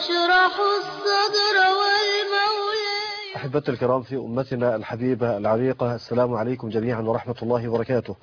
واشرح الصدر والمولى. أحبتي الكرام في أمتنا الحبيبة العريقة، السلام عليكم جميعا ورحمة الله وبركاته.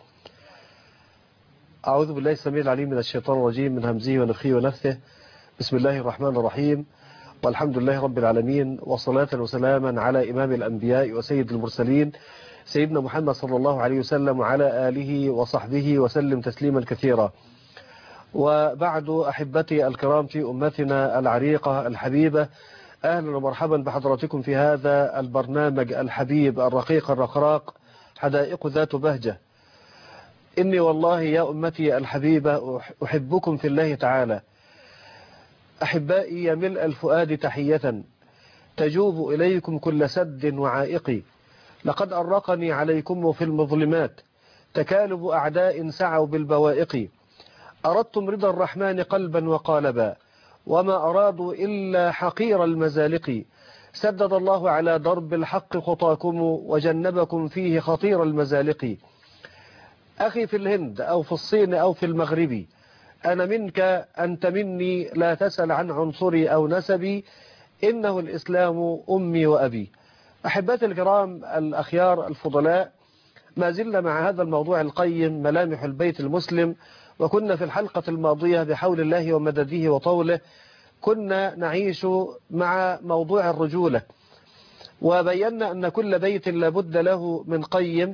أعوذ بالله السميع العليم من الشيطان الرجيم، من همزه ونفخه ونفثه. بسم الله الرحمن الرحيم، والحمد لله رب العالمين، وصلاة وسلاما على إمام الأنبياء وسيد المرسلين سيدنا محمد صلى الله عليه وسلم وعلى آله وصحبه وسلم تسليما كثيرا. وبعد أحبتي الكرام في أمتنا العريقة الحبيبة، أهلا ومرحبا بحضراتكم في هذا البرنامج الحبيب الرقيق الرقراق، حدائق ذات بهجة. إني والله يا أمتي الحبيبة أحبكم في الله تعالى. أحبائي يا ملء الفؤاد تحية تجوب إليكم كل سد وعائق. لقد أرقني عليكم في المظلمات تكالب أعداء سعوا بالبوائق. أردتم رضا الرحمن قلبا وقالبا، وما أرادوا إلا حقير المزالق. سدد الله على درب الحق خطاكم وجنبكم فيه خطير المزالق. أخي في الهند أو في الصين أو في المغرب، أنا منك أنت مني، لا تسأل عن عنصري أو نسبي، إنه الإسلام أمي وأبي. أحبتي الكرام الأخيار الفضلاء، ما زلنا مع هذا الموضوع القيم، ملامح البيت المسلم. وكنا في الحلقة الماضية بحول الله ومدده وطوله كنا نعيش مع موضوع الرجولة، وبينا أن كل بيت لابد له من قيم،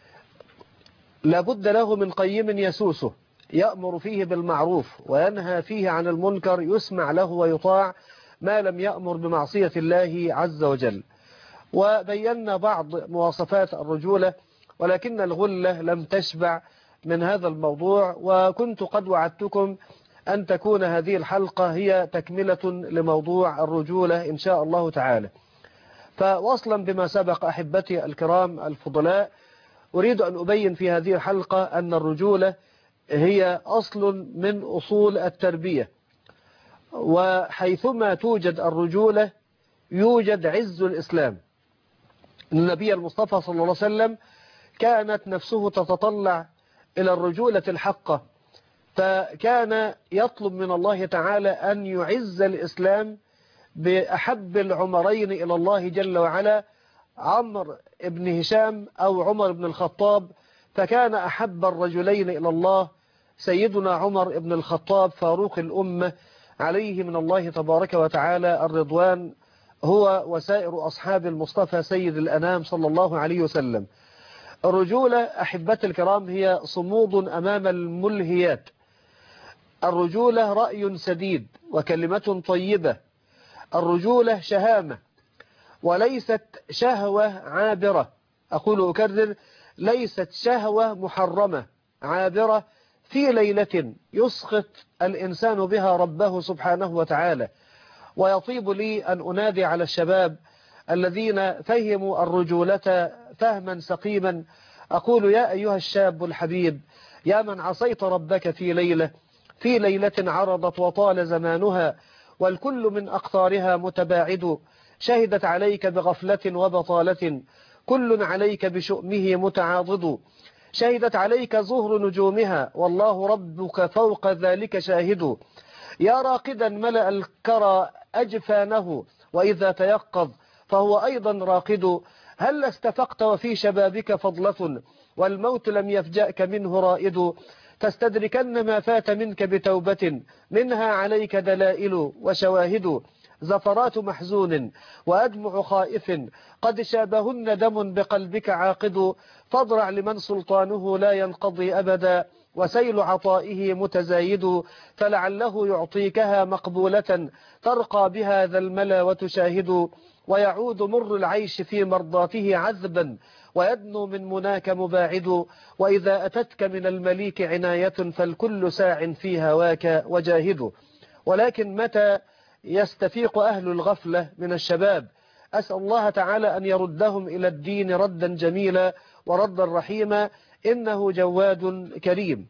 لابد له من قيم يسوسه، يأمر فيه بالمعروف وينهى فيه عن المنكر، يسمع له ويطاع ما لم يأمر بمعصية الله عز وجل. وبينا بعض مواصفات الرجولة، ولكن الغلة لم تشبع من هذا الموضوع، وكنت قد وعدتكم أن تكون هذه الحلقة هي تكملة لموضوع الرجولة إن شاء الله تعالى. فوصلا بما سبق أحبتي الكرام الفضلاء، أريد أن أبين في هذه الحلقة أن الرجولة هي أصل من أصول التربية، وحيثما توجد الرجولة يوجد عز الإسلام. النبي المصطفى صلى الله عليه وسلم كانت نفسه تتطلع إلى الرجولة الحقة، فكان يطلب من الله تعالى أن يعز الإسلام بأحب العمرين إلى الله جل وعلا، عمرو بن هشام أو عمر بن الخطاب. فكان أحب الرجلين إلى الله سيدنا عمر بن الخطاب فاروق الأمة، عليه من الله تبارك وتعالى الرضوان، هو وسائر أصحاب المصطفى سيد الأنام صلى الله عليه وسلم. الرجولة أحبتي الكرام هي صمود أمام الملهيات. الرجولة رأي سديد وكلمة طيبة. الرجولة شهامة وليست شهوة عابرة. أقول أكرر، ليست شهوة محرمة عابرة في ليلة يسخط الإنسان بها ربه سبحانه وتعالى. ويطيب لي أن أنادي على الشباب الذين فهموا الرجولة فهما سقيما. أقول يا أيها الشاب الحبيب، يا من عصيت ربك في ليلة عرضت وطال زمانها، والكل من أقطارها متباعد، شهدت عليك بغفلة وبطالة، كل عليك بشؤمه متعاضد، شهدت عليك ظهر نجومها، والله ربك فوق ذلك شاهد. يا راقدا ملأ الكرى أجفانه، وإذا تيقظ فهو أيضا راقد. هل استفقت وفي شبابك فضلة، والموت لم يفجأك منه رائد، تستدركن ما فات منك بتوبة، منها عليك دلائل وشواهد. زفرات محزون وأدمع خائف قد شابهن دم بقلبك عاقد، فاضرع لمن سلطانه لا ينقضي أبدا، وسيل عطائه متزايد، فلعله يعطيكها مقبولة ترقى بها ذا الملا وتشاهد، ويعود مر العيش في مرضاته عذبا، ويدنو من مناك مباعد، وإذا أتتك من المليك عناية فالكل ساع في هواك وجاهد. ولكن متى يستفيق أهل الغفلة من الشباب؟ أسأل الله تعالى أن يردهم إلى الدين ردا جميلا وردا رحيما، إنه جواد كريم.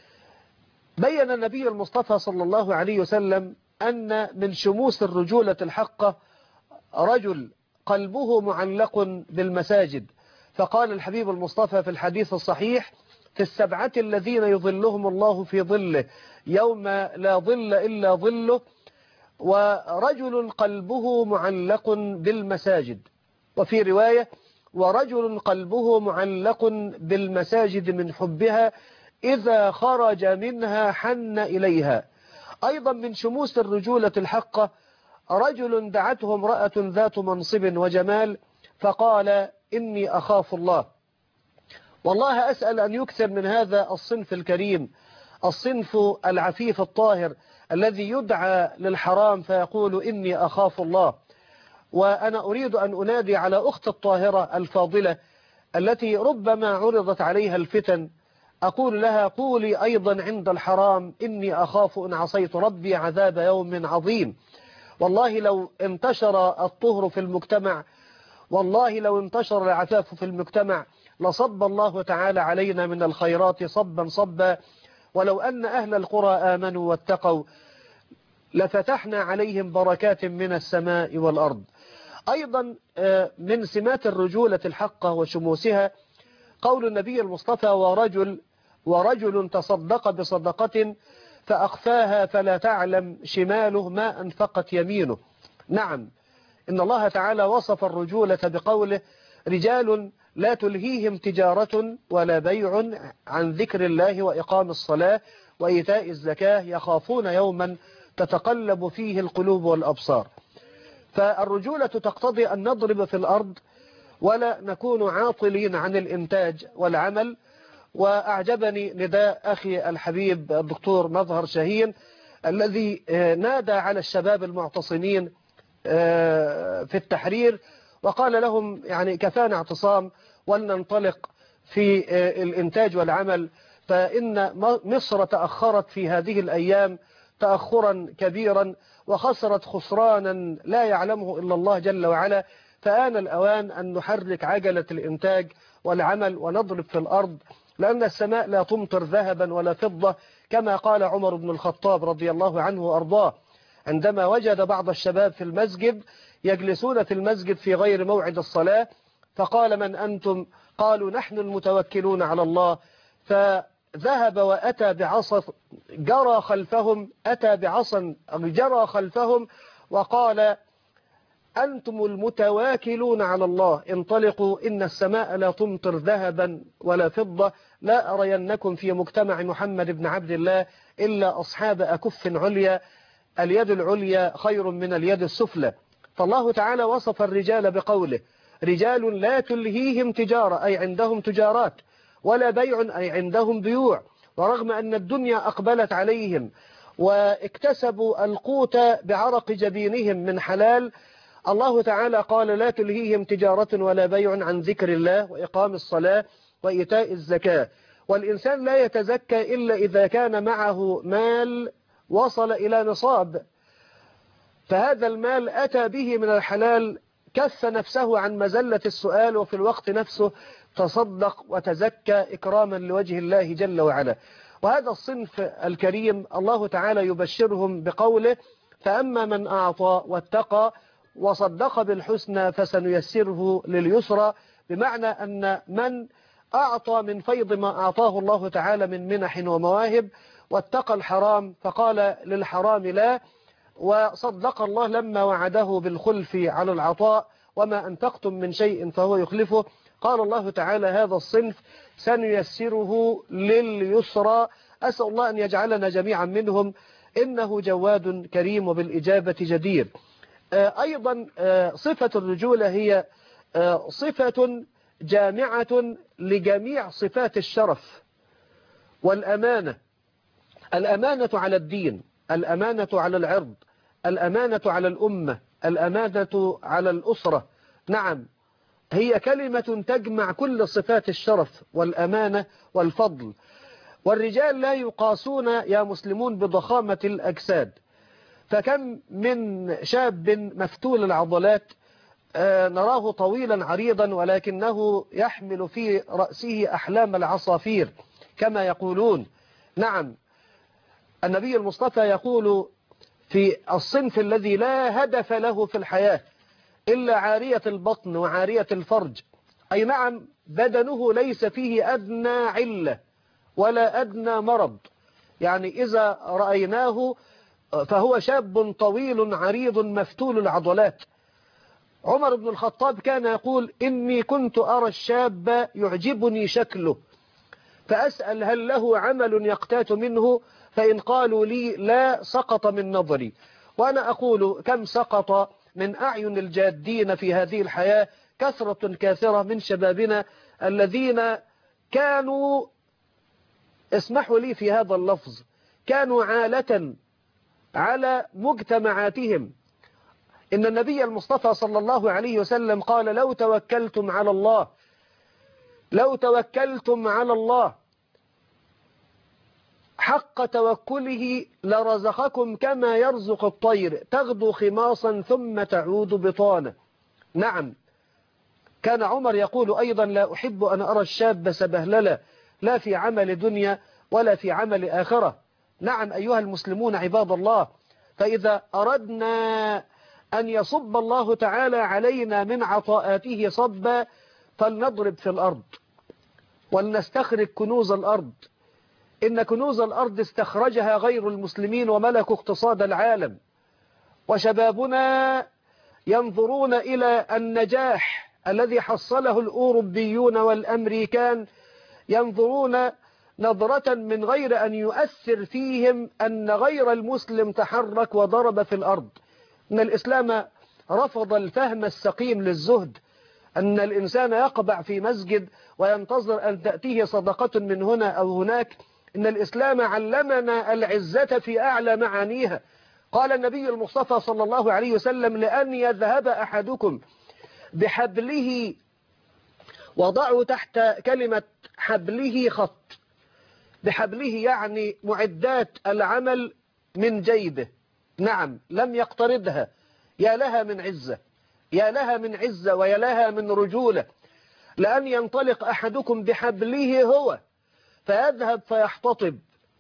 بين النبي المصطفى صلى الله عليه وسلم أن من شموس الرجولة الحقة رجل قلبه معلق بالمساجد. فقال الحبيب المصطفى في الحديث الصحيح: في السبعة الذين يظلهم الله في ظله يوم لا ظل إلا ظله، ورجل قلبه معلق بالمساجد، وفي رواية ورجل قلبه معلق بالمساجد من حبها إذا خرج منها حن إليها. أيضا من شموس الرجولة الحقة رجل دعته امرأة ذات منصب وجمال فقال إني أخاف الله. والله أسأل أن يكثر من هذا الصنف الكريم، الصنف العفيف الطاهر الذي يدعى للحرام فيقول إني أخاف الله. وأنا أريد أن أنادي على أخت الطاهرة الفاضلة التي ربما عرضت عليها الفتن، أقول لها قولي أيضا عند الحرام إني أخاف إن عصيت ربي عذاب يوم عظيم. والله لو انتشر الطهر في المجتمع، والله لو انتشر العفاف في المجتمع لصب الله تعالى علينا من الخيرات صبا صبا. ولو أن أهل القرى آمنوا واتقوا لفتحنا عليهم بركات من السماء والأرض. أيضا من سمات الرجولة الحقة وشموسها قول النبي المصطفى ورجل تصدق بصدقة فأخفاها فلا تعلم شماله ما أنفقت يمينه. نعم، إن الله تعالى وصف الرجولة بقوله رجال لا تلهيهم تجارة ولا بيع عن ذكر الله وإقام الصلاة وإيتاء الزكاة يخافون يوما تتقلب فيه القلوب والأبصار. فالرجولة تقتضي أن نضرب في الأرض ولا نكون عاطلين عن الإنتاج والعمل. وأعجبني نداء أخي الحبيب الدكتور مظهر شاهين الذي نادى على الشباب المعتصمين في التحرير وقال لهم يعني كفانا اعتصام ولننطلق في الإنتاج والعمل، فإن مصر تأخرت في هذه الأيام تأخرا كبيرا وخسرت خسرانا لا يعلمه إلا الله جل وعلا. فآن الأوان أن نحرك عجلة الإنتاج والعمل ونضرب في الأرض، لأن السماء لا تمطر ذهبا ولا فضة كما قال عمر بن الخطاب رضي الله عنه وأرضاه عندما وجد بعض الشباب في المسجد يجلسون في المسجد في غير موعد الصلاة، فقال من أنتم؟ قالوا نحن المتوكلون على الله. فذهب وأتى بعصا جرى خلفهم، أتى بعصا جرى خلفهم وقال أنتم المتواكلون على الله انطلقوا إن السماء لا تمطر ذهبا ولا فضة، لا أرينكم في مجتمع محمد بن عبد الله إلا أصحاب أكف عليا، اليد العليا خير من اليد السفلى. فالله تعالى وصف الرجال بقوله رجال لا تلهيهم تجارة أي عندهم تجارات ولا بيع أي عندهم بيوع، ورغم أن الدنيا أقبلت عليهم واكتسبوا القوت بعرق جبينهم من حلال، الله تعالى قال لا تلهيهم تجارة ولا بيع عن ذكر الله وإقام الصلاة وإيتاء الزكاة. والإنسان لا يتزكى إلا إذا كان معه مال وصل إلى نصاب، فهذا المال أتى به من الحلال كف نفسه عن مزلة السؤال وفي الوقت نفسه تصدق وتزكى إكراما لوجه الله جل وعلا. وهذا الصنف الكريم الله تعالى يبشرهم بقوله فأما من أعطى واتقى وصدق بالحسنى فسنيسره لليسرى، بمعنى أن من أعطى من فيض ما أعطاه الله تعالى من منح ومواهب واتقى الحرام فقال للحرام لا، وصدق الله لما وعده بالخلف على العطاء وما أنفقتم من شيء فهو يخلفه، قال الله تعالى هذا الصنف سنيسره لليسرى. أسأل الله أن يجعلنا جميعا منهم إنه جواد كريم وبالإجابة جدير. أيضا صفة الرجولة هي صفة جامعة لجميع صفات الشرف والأمانة. الأمانة على الدين، الأمانة على العرض، الأمانة على الأمة، الأمانة على الأسرة. نعم، هي كلمة تجمع كل صفات الشرف والأمانة والفضل. والرجال لا يقاسون يا مسلمون بضخامة الأجساد، فكم من شاب مفتول العضلات نراه طويلا عريضا ولكنه يحمل في رأسه أحلام العصافير كما يقولون. نعم، النبي المصطفى يقول في الصنف الذي لا هدف له في الحياة إلا عارية البطن وعارية الفرج، أي نعم بدنه ليس فيه أدنى علة ولا أدنى مرض، يعني إذا رأيناه فهو شاب طويل عريض مفتول العضلات. عمر بن الخطاب كان يقول إني كنت أرى الشاب يعجبني شكله فأسأل هل له عمل يقتات منه، فإن قالوا لي لا سقط من نظري. وأنا أقول كم سقط من أعين الجادين في هذه الحياة كثرة كاثرة من شبابنا الذين كانوا، اسمحوا لي في هذا اللفظ، كانوا عالة على مجتمعاتهم. إن النبي المصطفى صلى الله عليه وسلم قال لو توكلتم على الله، لو توكلتم على الله حق توكله لرزقكم كما يرزق الطير تغدو خماصا ثم تعود بطانا. نعم، كان عمر يقول أيضا لا أحب أن أرى الشاب سبهللا لا في عمل دنيا ولا في عمل آخرة. نعم أيها المسلمون عباد الله، فإذا أردنا أن يصب الله تعالى علينا من عطاءاته صبا فلنضرب في الأرض ولنستخرج كنوز الأرض. إن كنوز الأرض استخرجها غير المسلمين وملكوا اقتصاد العالم، وشبابنا ينظرون إلى النجاح الذي حصله الأوروبيون والأمريكان، ينظرون نظرة من غير أن يؤثر فيهم أن غير المسلم تحرك وضرب في الأرض. أن الإسلام رفض الفهم السقيم للزهد، أن الإنسان يقبع في مسجد وينتظر أن تأتيه صدقة من هنا أو هناك. إن الإسلام علمنا العزة في أعلى معانيها. قال النبي المصطفى صلى الله عليه وسلم لأن يذهب أحدكم بحبله، وضعوا تحت كلمة حبله خط، بحبله يعني معدات العمل من جيبه. نعم لم يقترضها. يا لها من عزة، يا لها من عزة ويا لها من رجولة. لأن ينطلق أحدكم بحبله هو فيذهب فيحتطب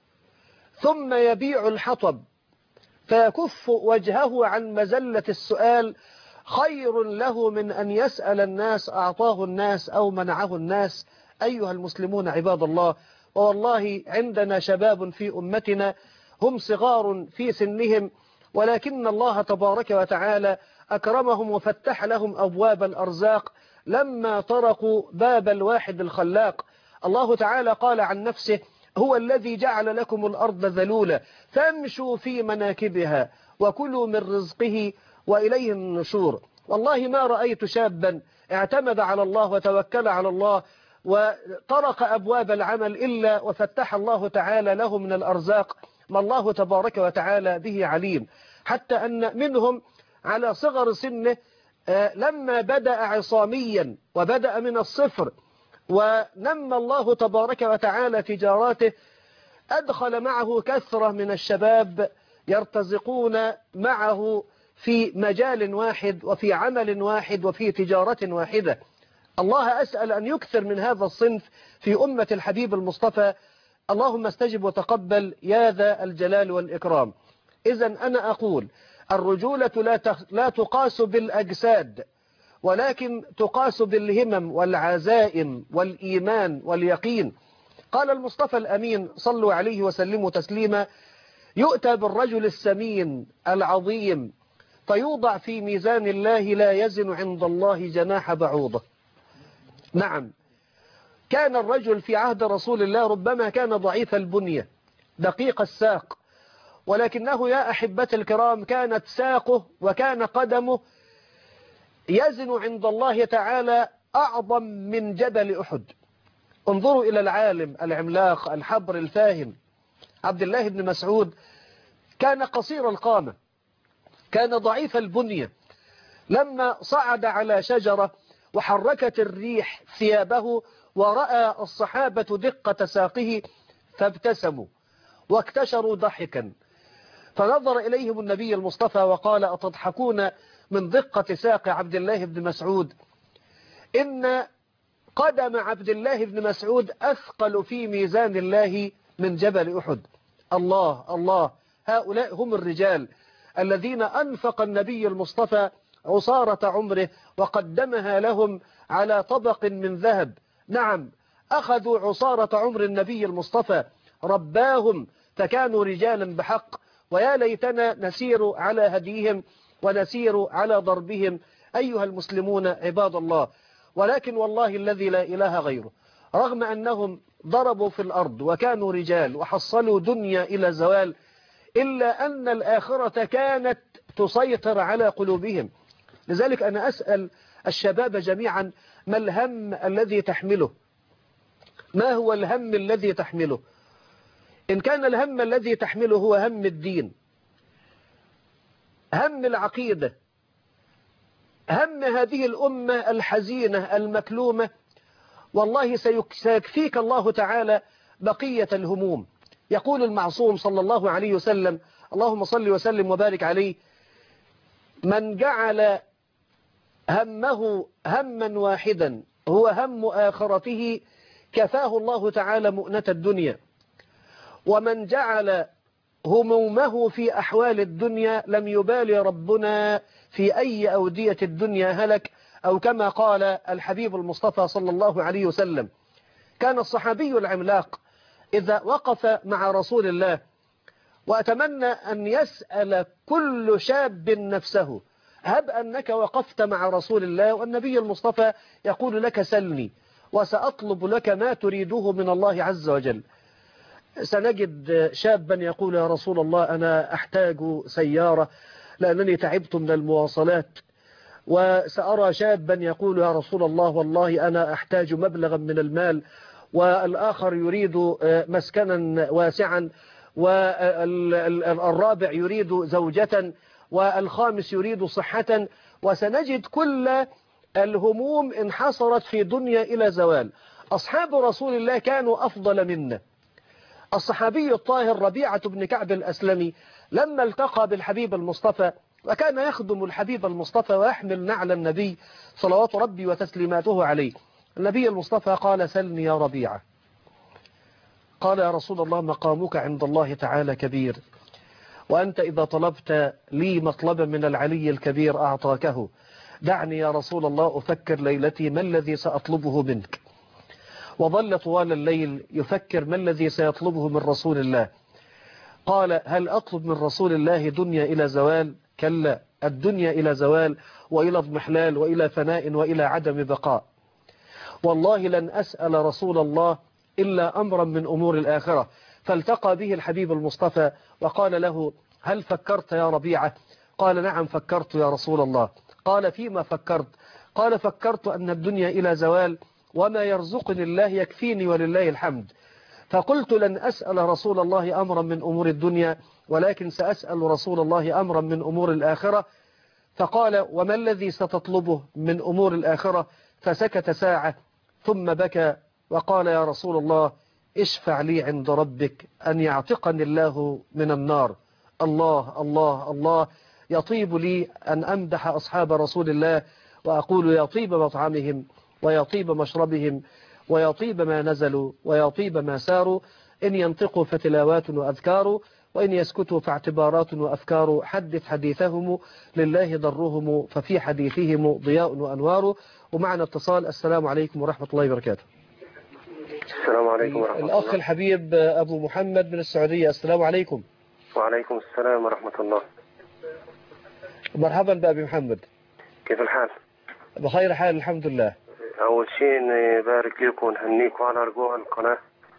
ثم يبيع الحطب فيكف وجهه عن مزلة السؤال خير له من أن يسأل الناس أعطاه الناس أو منعه الناس. أيها المسلمون عباد الله، والله عندنا شباب في أمتنا هم صغار في سنهم، ولكن الله تبارك وتعالى أكرمهم وفتح لهم أبواب الأرزاق لما طرقوا باب الواحد الخلاق. الله تعالى قال عن نفسه هو الذي جعل لكم الأرض ذلولا فامشوا في مناكبها وكلوا من رزقه وإليه النشور. والله ما رأيت شابا اعتمد على الله وتوكل على الله وطرق أبواب العمل إلا وفتح الله تعالى له من الأرزاق ما الله تبارك وتعالى به عليم. حتى أن منهم على صغر سنه لما بدأ عصاميا وبدأ من الصفر ونمى الله تبارك وتعالى تجاراته، أدخل معه كثرة من الشباب يرتزقون معه في مجال واحد وفي عمل واحد وفي تجارة واحدة. الله أسأل أن يكثر من هذا الصنف في أمة الحبيب المصطفى. اللهم استجب وتقبل يا ذا الجلال والإكرام. إذن أنا أقول الرجولة لا تقاس بالأجساد، ولكن تقاس بالهمم والعزائم والإيمان واليقين. قال المصطفى الأمين صلوا عليه وسلموا تسليما يؤتى بالرجل السمين العظيم فيوضع في ميزان الله لا يزن عند الله جناح بعوضة. نعم، كان الرجل في عهد رسول الله ربما كان ضعيف البنية دقيق الساق، ولكنه يا أحبة الكرام كانت ساقه وكان قدمه يزن عند الله تعالى أعظم من جبل أحد. انظروا إلى العالم العملاق الحبر الفاهم عبد الله بن مسعود، كان قصير القامة، كان ضعيف البنية. لما صعد على شجرة وحركت الريح ثيابه ورأى الصحابة دقة ساقه فابتسموا واكتشروا ضحكا، فنظر إليهم النبي المصطفى وقال أتضحكون من دقة ساق عبد الله بن مسعود؟ إن قدم عبد الله بن مسعود أثقل في ميزان الله من جبل أحد. الله الله، هؤلاء هم الرجال الذين أنفق النبي المصطفى عصارة عمره وقدمها لهم على طبق من ذهب. نعم، أخذوا عصارة عمر النبي المصطفى، رباهم فكانوا رجالا بحق ويا ليتنا نسير على هديهم ونسير على ضربهم أيها المسلمون عباد الله. ولكن والله الذي لا إله غيره، رغم أنهم ضربوا في الأرض وكانوا رجال وحصلوا دنيا إلى زوال، إلا أن الآخرة كانت تسيطر على قلوبهم. لذلك أنا أسأل الشباب جميعا: ما الهم الذي تحمله؟ ما هو الهم الذي تحمله؟ إن كان الهم الذي تحمله هو هم الدين، هم العقيدة، هم هذه الأمة الحزينة المكلومة، والله سيكفيك الله تعالى بقية الهموم. يقول المعصوم صلى الله عليه وسلم، اللهم صل وسلم وبارك عليه: من جعل همه هما واحدا هو هم آخرته كفاه الله تعالى مؤنة الدنيا، ومن جعل همومه في أحوال الدنيا لم يبالي ربنا في أي أودية الدنيا هلك، أو كما قال الحبيب المصطفى صلى الله عليه وسلم. كان الصحابي العملاق إذا وقف مع رسول الله، وأتمنى أن يسأل كل شاب نفسه: هب أنك وقفت مع رسول الله والنبي المصطفى يقول لك: سلني وسأطلب لك ما تريده من الله عز وجل. سنجد شابا يقول: يا رسول الله أنا أحتاج سيارة لأنني تعبت من المواصلات. وسأرى شابا يقول: يا رسول الله والله أنا أحتاج مبلغا من المال. والآخر يريد مسكنا واسعا، والرابع يريد زوجة، والخامس يريد صحة. وسنجد كل الهموم انحصرت في دنيا إلى زوال. أصحاب رسول الله كانوا أفضل منا. الصحابي الطاهر ربيعة بن كعب الأسلمي لما التقى بالحبيب المصطفى، وكان يخدم الحبيب المصطفى ويحمل نعل النبي صلوات ربي وتسليماته عليه، النبي المصطفى قال: سلني يا ربيعة. قال: يا رسول الله مقامك عند الله تعالى كبير، وأنت إذا طلبت لي مطلبا من العلي الكبير أعطاكه. دعني يا رسول الله أفكر ليلتي ما الذي سأطلبه منك. وظل طوال الليل يفكر ما الذي سيطلبه من رسول الله. قال: هل أطلب من رسول الله دنيا إلى زوال؟ كلا، الدنيا إلى زوال وإلى اضمحلال وإلى فناء وإلى عدم بقاء. والله لن أسأل رسول الله إلا أمرا من أمور الآخرة. فالتقى به الحبيب المصطفى وقال له: هل فكرت يا ربيعة؟ قال: نعم فكرت يا رسول الله. قال: فيما فكرت؟ قال: فكرت أن الدنيا إلى زوال وما يرزقني الله يكفيني ولله الحمد. فقلت: لن أسأل رسول الله أمرا من أمور الدنيا، ولكن سأسأل رسول الله أمرا من أمور الآخرة. فقال: وما الذي ستطلبه من أمور الآخرة؟ فسكت ساعة ثم بكى وقال: يا رسول الله اشفع لي عند ربك أن يعتقني الله من النار. الله الله الله، يطيب لي أن أمدح أصحاب رسول الله وأقول: يطيب مطعمهم ويطيب مشربهم ويطيب ما نزلوا ويطيب ما ساروا. إن ينطقوا فتلاوات وأذكار، وإن يسكتوا فاعتبارات وأفكار. حدث حديثهم لله ضرهم، ففي حديثهم ضياء وأنوار. ومعنا اتصال. السلام عليكم ورحمة الله وبركاته. السلام عليكم ورحمة الله. الأخ الحبيب أبو محمد من السعودية. السلام عليكم. وعليكم السلام ورحمة الله. مرحبا بأبي محمد، كيف الحال؟ بخير حال الحمد لله. أول شيء نبارك لكم ونهنيكم على رجوع القناة.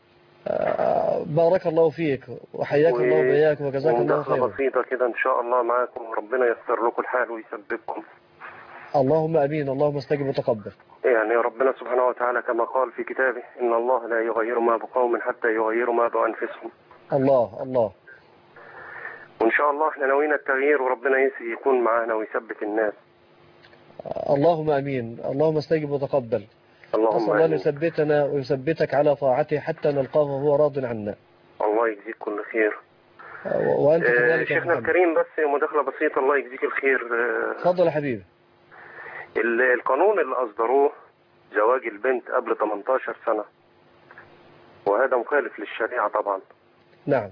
بارك الله فيك وحياك الله وبياك وجزاك الله خيرا. بسيطة كده إن شاء الله معاكم، وربنا ييسر لكم الحال ويسببكم. اللهم أمين، اللهم استجب وتقبل. يعني ربنا سبحانه وتعالى كما قال في كتابه: إن الله لا يغير ما بقوم حتى يغيروا ما بأنفسهم. الله الله. وإن شاء الله احنا ناويين التغيير، وربنا يكون معانا ويثبت الناس. اللهم أمين، اللهم استجب وتقبل. اللهم أسأل الله أن يثبتنا ويثبتك على طاعته حتى نلقاه وهو راض عنا. الله يجزيك كل خير. وأنت كذلك يا شيخنا الكريم، بس مداخلة بسيطة. الله يجزيك الخير. تفضل يا حبيبي. القانون اللي أصدروه زواج البنت قبل 18 سنة، وهذا مخالف للشريعة طبعا. نعم.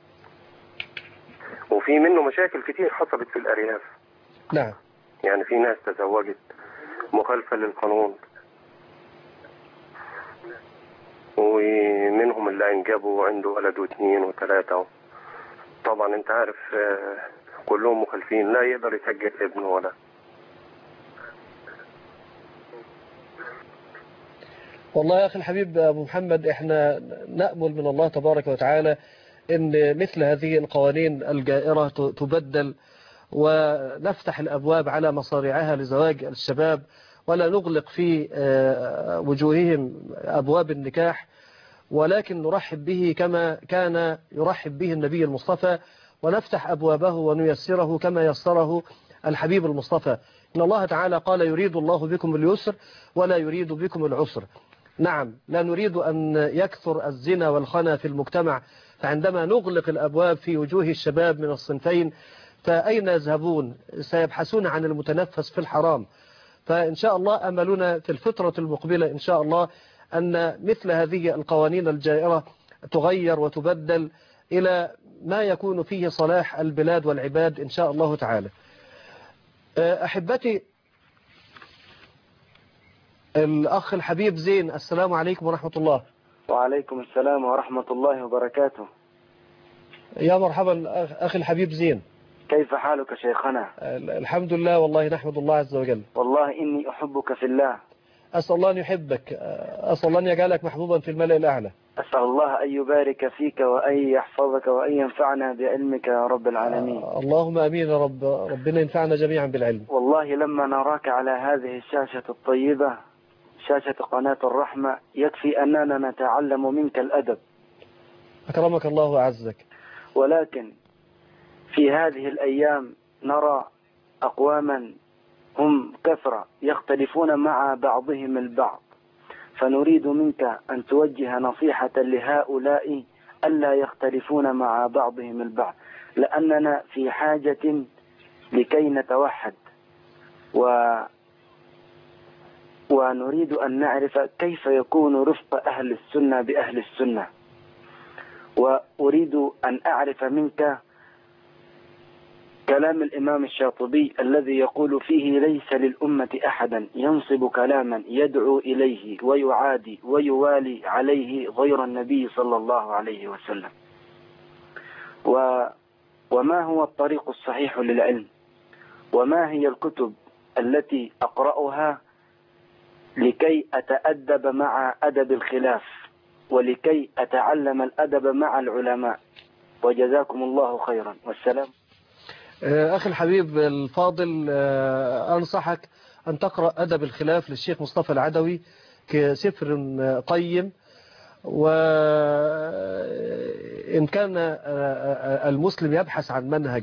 وفي منه مشاكل كتير حصلت في الأرياف. نعم. يعني في ناس تزوجت مخالفة للقانون، ومنهم اللي أنجبوا عنده ولد واثنين وثلاثة. طبعا انت عارف كلهم مخالفين، لا يقدر يسجل ابنه ولا. والله يا أخي الحبيب أبو محمد، إحنا نأمل من الله تبارك وتعالى إن مثل هذه القوانين الجائرة تبدل، ونفتح الأبواب على مصاريعها لزواج الشباب، ولا نغلق في وجوههم أبواب النكاح، ولكن نرحب به كما كان يرحب به النبي المصطفى، ونفتح أبوابه ونيسره كما يسره الحبيب المصطفى. إن الله تعالى قال: يريد الله بكم اليسر ولا يريد بكم العسر. نعم، لا نريد أن يكثر الزنا والخنا في المجتمع، فعندما نغلق الأبواب في وجوه الشباب من الصنفين فأين يذهبون؟ سيبحثون عن المتنفس في الحرام. فإن شاء الله أملنا في الفترة المقبلة إن شاء الله أن مثل هذه القوانين الجائرة تغير وتبدل إلى ما يكون فيه صلاح البلاد والعباد إن شاء الله تعالى. أحبتي، الأخ الحبيب زين، السلام عليكم ورحمة الله. وعليكم السلام ورحمة الله وبركاته. يا مرحبا أخي الحبيب زين، كيف حالك شيخنا؟ الحمد لله، والله نحمد الله عز وجل. والله إني أحبك في الله. أسأل الله أن يحبك، أسأل الله أن يجعلك محبوبا في الملأ الأعلى. أسأل الله أن يبارك فيك وأن يحفظك وأن ينفعنا بعلمك يا رب العالمين. اللهم أمين يا رب، ربنا ينفعنا جميعا بالعلم. والله لما نراك على هذه الشاشة الطيبة، شاشة قناة الرحمة، يكفي أننا نتعلم منك الأدب. أكرمك الله وأعزك. ولكن في هذه الأيام نرى أقواما هم كثرة يختلفون مع بعضهم البعض، فنريد منك أن توجه نصيحة لهؤلاء ألا يختلفون مع بعضهم البعض، لأننا في حاجة لكي نتوحد ونريد أن نعرف كيف يكون رفق أهل السنة بأهل السنة. وأريد أن أعرف منك كلام الإمام الشاطبي الذي يقول فيه: ليس للأمة أحدا ينصب كلاما يدعو إليه ويعادي ويوالي عليه غير النبي صلى الله عليه وسلم. وما هو الطريق الصحيح للعلم؟ وما هي الكتب التي أقرأها لكي أتأدب مع أدب الخلاف، ولكي أتعلم الأدب مع العلماء؟ وجزاكم الله خيرا، والسلام. أخي الحبيب الفاضل، أنصحك أن تقرأ أدب الخلاف للشيخ مصطفى العدوي كسفر قيم. وإن كان المسلم يبحث عن منهج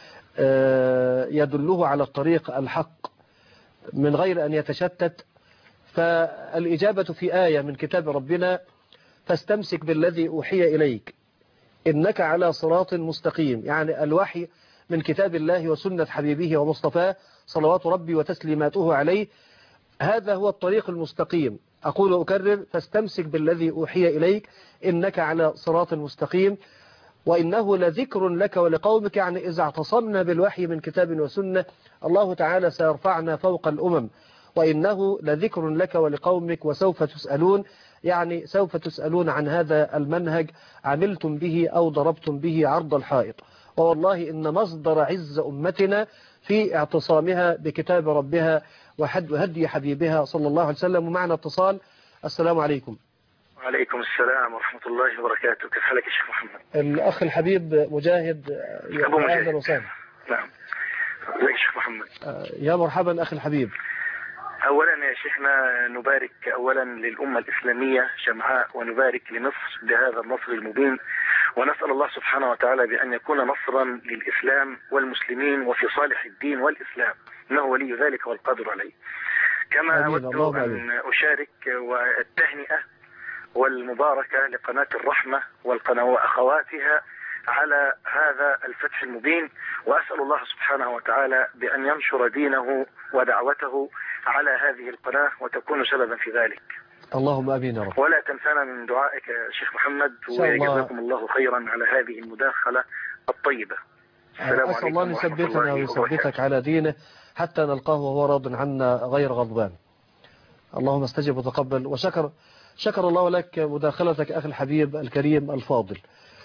يدله على الطريق الحق من غير أن يتشتت، فالإجابة في آية من كتاب ربنا: فاستمسك بالذي أوحي إليك إنك على صراط مستقيم. يعني الوحي من كتاب الله وسنة حبيبه ومصطفاه صلوات ربي وتسليماته عليه، هذا هو الطريق المستقيم. أقول وأكرر: فاستمسك بالذي أوحي إليك إنك على صراط مستقيم، وإنه لذكر لك ولقومك. يعني إذا اعتصمنا بالوحي من كتاب وسنة الله تعالى سيرفعنا فوق الأمم. وإنه لذكر لك ولقومك وسوف تسألون، يعني سوف تسألون عن هذا المنهج عملتم به أو ضربتم به عرض الحائط. ووالله إن مصدر عز أمتنا في اعتصامها بكتاب ربها وهدي حبيبها صلى الله عليه وسلم. ومعنا اتصال. السلام عليكم. وعليكم السلام ورحمة الله وبركاته. كيف حالك يا شيخ محمد؟ الأخ الحبيب مجاهد. أبو مجاهد. أهلا وسهلا. نعم. ازيك يا شيخ محمد؟ يا مرحبا أخي الحبيب. أولا يا شيخنا نبارك أولا للأمة الإسلامية جمعاء، ونبارك لمصر بهذا النصر المبين، ونسأل الله سبحانه وتعالى بأن يكون نصرا للإسلام والمسلمين وفي صالح الدين والإسلام، إنه ولي ذلك والقادر عليه. كما أود أن أشارك والتهنئة والمباركة لقناة الرحمة والقناة وأخواتها على هذا الفتح المبين، وأسأل الله سبحانه وتعالى بأن ينشر دينه ودعوته على هذه القناة وتكون سببا في ذلك. اللهم آمين يا رب. ولا تنسانا من دعائك يا شيخ محمد، وجزاكم الله خيرا على هذه المداخلة الطيبة. السلام أسأل الله أن يثبتنا ويثبتك على دينه حتى نلقاه وهو راض عنا غير غضبان. اللهم استجب وتقبل. شكر الله لك مداخلتك أخي الحبيب الكريم الفاضل.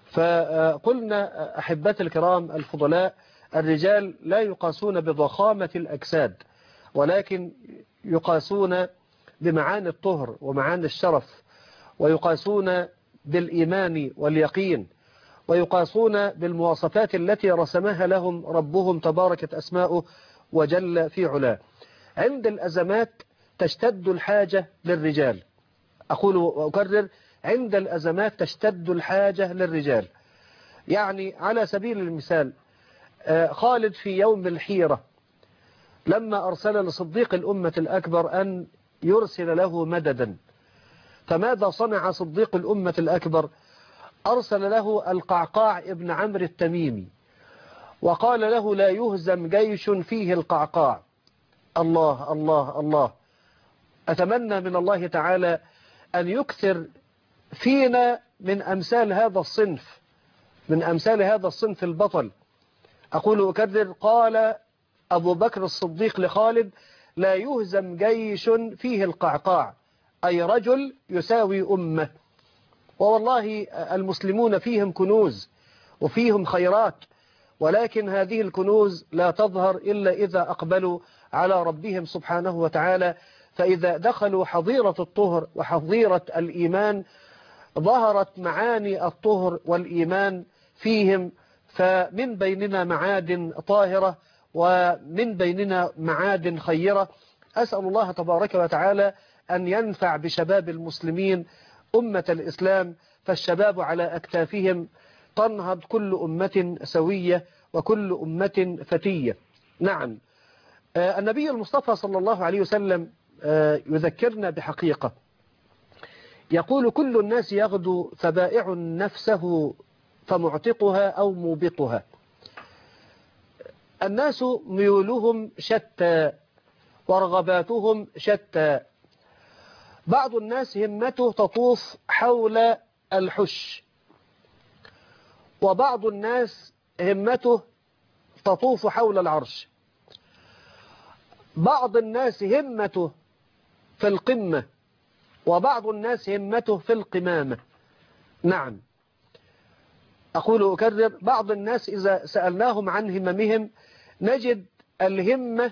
فقلنا أحبتي الكرام الفضلاء، الرجال لا يقاسون بضخامة الأجساد، ولكن يقاسون بمعاني الطهر ومعاني الشرف، ويقاسون بالإيمان واليقين، ويقاسون بالمواصفات التي رسمها لهم ربهم تباركت أسماؤه وجل في علاه. عند الأزمات تشتد الحاجة للرجال، أقول وأكرر، عند الأزمات تشتد الحاجة للرجال. يعني على سبيل المثال خالد في يوم الحيرة لما أرسل لصديق الأمة الأكبر أن يرسل له مددا، فماذا صنع صديق الأمة الأكبر؟ أرسل له القعقاع ابن عمرو التميمي وقال له لا يهزم جيش فيه القعقاع. الله الله الله، أتمنى من الله تعالى أن يكثر فينا من أمثال هذا الصنف، من أمثال هذا الصنف البطل. أقول أكرر، قال أبو بكر الصديق لخالد لا يهزم جيش فيه القعقاع، أي رجل يساوي أمة. ووالله المسلمون فيهم كنوز وفيهم خيرات، ولكن هذه الكنوز لا تظهر إلا إذا أقبلوا على ربهم سبحانه وتعالى. فإذا دخلوا حظيرة الطهر وحظيرة الإيمان ظهرت معاني الطهر والإيمان فيهم، فمن بيننا معادن طاهرة ومن بيننا معادن خيرة. أسأل الله تبارك وتعالى أن ينفع بشباب المسلمين أمة الإسلام، فالشباب على أكتافهم تنهض كل أمة سوية وكل أمة فتية. نعم، النبي المصطفى صلى الله عليه وسلم يذكرنا بحقيقة، يقول كل الناس يغدو فبائع نفسه فمعتقها أو موبقها. الناس ميولهم شتى ورغباتهم شتى. بعض الناس همته تطوف حول الحش، وبعض الناس همته تطوف حول العرش. بعض الناس همته في القمة، وبعض الناس همته في القمامة. نعم، أقول أكرر، بعض الناس إذا سألناهم عن هممهم نجد الهمة،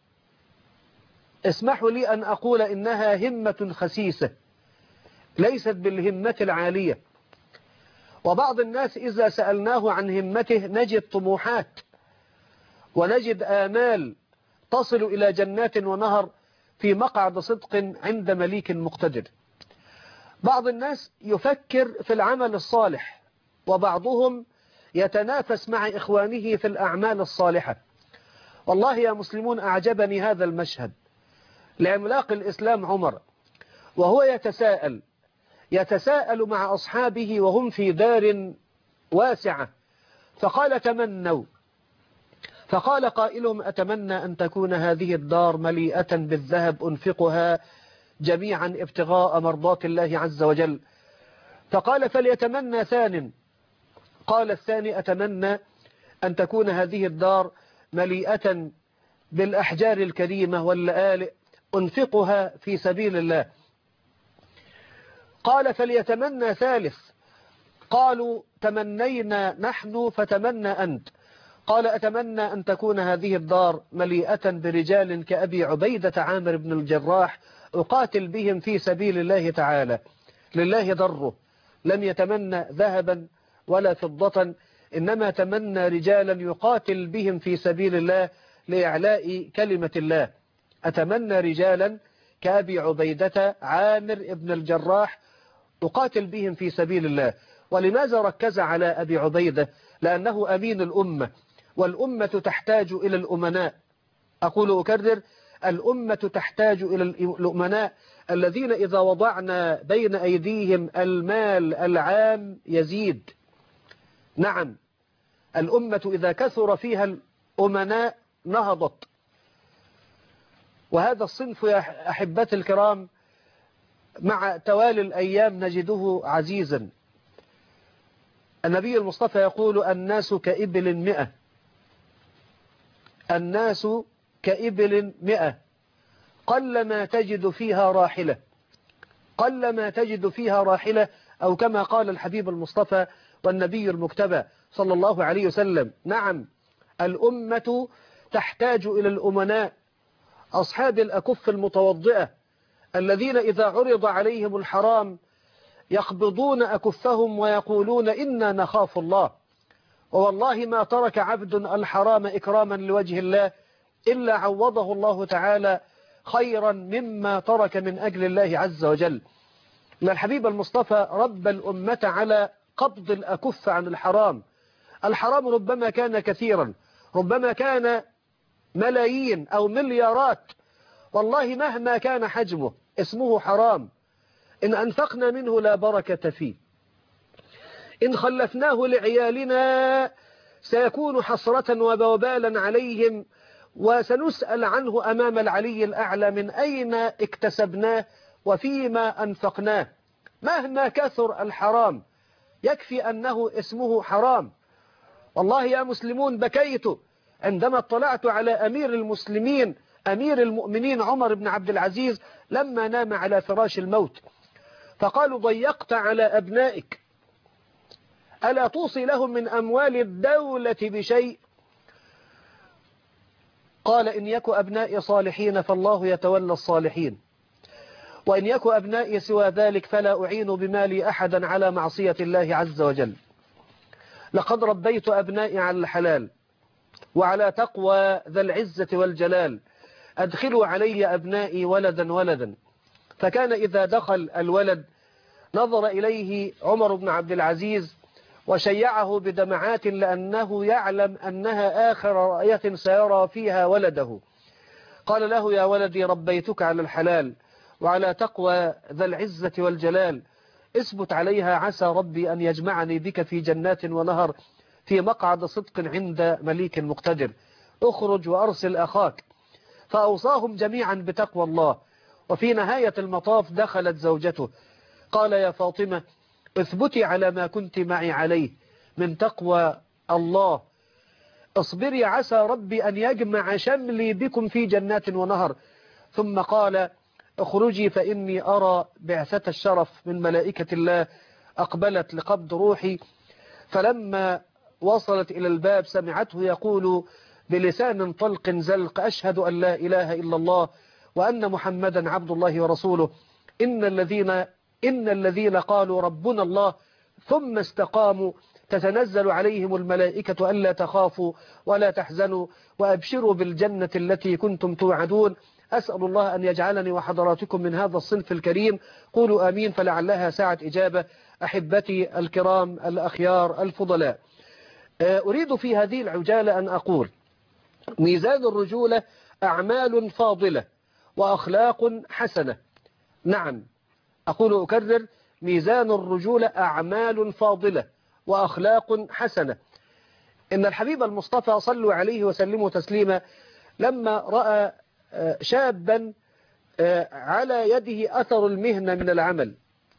اسمحوا لي أن أقول إنها همة خسيسة ليست بالهمة العالية. وبعض الناس إذا سألناه عن همته نجد طموحات ونجد آمال تصل إلى جنات ونهر في مقعد صدق عند مليك مقتدر. بعض الناس يفكر في العمل الصالح، وبعضهم يتنافس مع إخوانه في الأعمال الصالحة. والله يا مسلمون أعجبني هذا المشهد لعملاق الإسلام عمر، وهو يتساءل مع أصحابه وهم في دار واسعة، فقال تمنوا، فقال قائلهم أتمنى أن تكون هذه الدار مليئة بالذهب أنفقها جميعا ابتغاء مرضات الله عز وجل. فقال فليتمنى ثان. قال الثاني أتمنى أن تكون هذه الدار مليئة بالأحجار الكريمة واللآلئ أنفقها في سبيل الله. قال فليتمنى ثالث. قالوا تمنينا نحن فتمنى أنت. قال أتمنى أن تكون هذه الدار مليئة برجال كأبي عبيدة عامر بن الجراح أقاتل بهم في سبيل الله تعالى. لله ضره، لم يتمنى ذهبا ولا فضة، إنما تمنى رجالا يقاتل بهم في سبيل الله لإعلاء كلمة الله. أتمنى رجالا كأبي عبيدة عامر بن الجراح أقاتل بهم في سبيل الله. ولماذا ركز على أبي عبيدة؟ لأنه أمين الأمة، والأمة تحتاج إلى الأمناء. أقول أكرر، الأمة تحتاج إلى الأمناء الذين إذا وضعنا بين أيديهم المال العام يزيد. نعم، الأمة إذا كثر فيها الأمناء نهضت. وهذا الصنف يا أحبتي الكرام مع توالي الأيام نجده عزيزا. النبي المصطفى يقول الناس كإبل 100، الناس كإبل 100 قلما تجد فيها راحلة، قلما تجد فيها راحلة، أو كما قال الحبيب المصطفى والنبي المجتبى صلى الله عليه وسلم. نعم، الأمة تحتاج إلى الأمناء، أصحاب الأكف المتوضئة الذين إذا عرض عليهم الحرام يقبضون أكفهم ويقولون إنا نخاف الله. ووالله ما ترك عبد الحرام إكراما لوجه الله إلا عوضه الله تعالى خيرا مما ترك من أجل الله عز وجل. إن الحبيب المصطفى رب الأمة على قبض الأكف عن الحرام. الحرام ربما كان كثيرا، ربما كان ملايين أو مليارات، والله مهما كان حجمه اسمه حرام. إن أنفقنا منه لا بركة فيه، إن خلفناه لعيالنا سيكون حسرة وبوبالا عليهم، وسنسأل عنه أمام العلي الأعلى من أين اكتسبناه وفيما أنفقناه. مهما كثر الحرام يكفي أنه اسمه حرام. والله يا مسلمون بكيت عندما اطلعت على أمير المسلمين أمير المؤمنين عمر بن عبد العزيز لما نام على فراش الموت، فقالوا ضيقت على أبنائك، ألا توصي لهم من أموال الدولة بشيء؟ قال إن يكن أبنائي صالحين فالله يتولى الصالحين، وإن يكن أبنائي سوى ذلك فلا أعين بمالي أحدا على معصية الله عز وجل. لقد ربيت أبنائي على الحلال وعلى تقوى ذا العزة والجلال، أدخلوا علي أبنائي ولدا ولدا. فكان إذا دخل الولد نظر إليه عمر بن عبد العزيز وشيعه بدمعات، لأنه يعلم أنها آخر رأية سيرى فيها ولده. قال له يا ولدي ربيتك على الحلال وعلى تقوى ذا العزة والجلال، اثبت عليها، عسى ربي أن يجمعني بك في جنات ونهر في مقعد صدق عند مليك مقتدر. اخرج وأرسل أخاك. فأوصاهم جميعا بتقوى الله. وفي نهاية المطاف دخلت زوجته، قال يا فاطمة اثبتي على ما كنت معي عليه من تقوى الله، اصبري عسى ربي أن يجمع شملي بكم في جنات ونهر. ثم قال اخرجي فإني أرى بعثة الشرف من ملائكة الله أقبلت لقبض روحي. فلما وصلت إلى الباب سمعته يقول بلسان طلق زلق أشهد أن لا إله إلا الله وأن محمدا عبد الله ورسوله. إن الذين قالوا ربنا الله ثم استقاموا تتنزل عليهم الملائكة ألا تخافوا ولا تحزنوا وأبشروا بالجنة التي كنتم توعدون. أسأل الله أن يجعلني وحضراتكم من هذا الصنف الكريم. قولوا آمين فلعلها ساعة إجابة. أحبتي الكرام الأخيار الفضلاء، أريد في هذه العجالة أن أقول ميزان الرجولة أعمال فاضلة وأخلاق حسنة. نعم، أقول أكرر، ميزان الرجولة أعمال فاضلة وأخلاق حسنة. إن الحبيب المصطفى صلوا عليه وسلموا تسليما لما رأى شابا على يده أثر المهنة من العمل